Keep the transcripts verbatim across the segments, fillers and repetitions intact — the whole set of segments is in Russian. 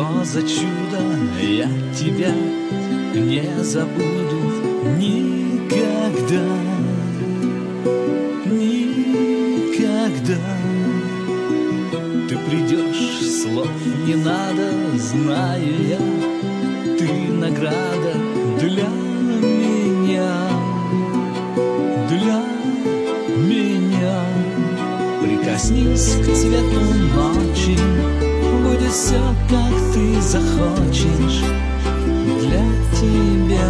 Что за чудо, я тебя не забуду никогда, никогда. Ты придешь, слов не надо, знаю я, ты награда для меня, для меня. Прикоснись к цвету ночи, будет все, как ты захочешь. Для тебя,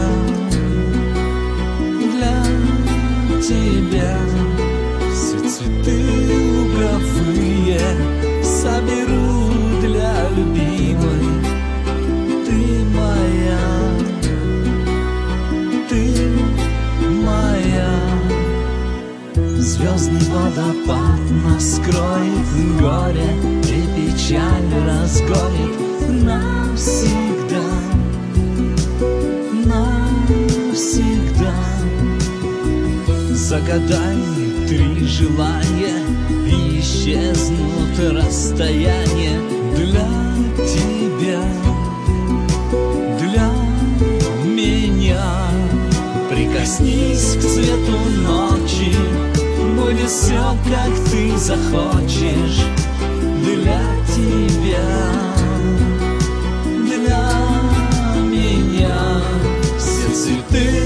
для тебя все цветы луговые соберу для любимой. Ты моя, ты моя. Звездный водопад нас скроет, горе и печаль разгонит навсегда, навсегда. Загадай три желания, и исчезнут расстояния для тебя, для меня. Прикоснись к цвету ночи, будет все, как ты захочешь. Для тебя, для меня все цветы